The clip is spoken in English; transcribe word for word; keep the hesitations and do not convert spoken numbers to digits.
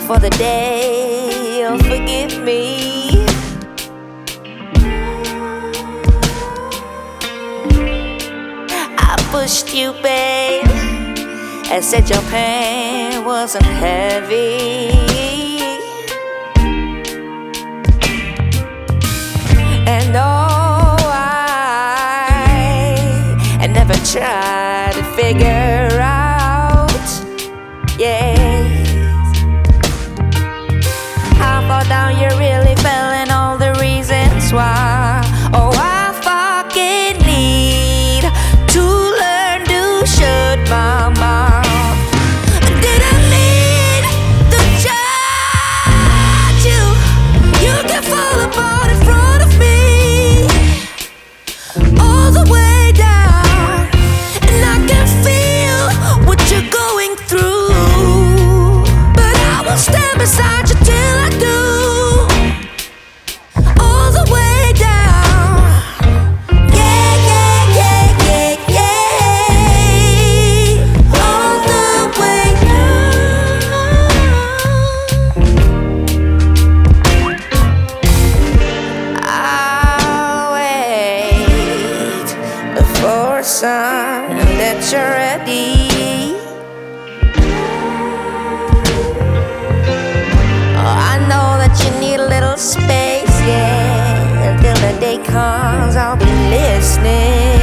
for the day you'll forgive me. I pushed you, babe, and said your pain wasn't heavy. And oh, I, I never tried to figure out, yes, how far down you really fell and all the reasons why. Oh, I fucking need to learn to shut my mouth. Didn't mean to judge you. You can fall apart in front of me, all the way down, and I can feel what you're going through. But I will stand beside you till I do, all the way down. Yeah, yeah, yeah, yeah, yeah, all the way down. I'll wait for a sign that you're ready. Oh, I know that you need a little space, yeah. Until the day comes, I'll be listening.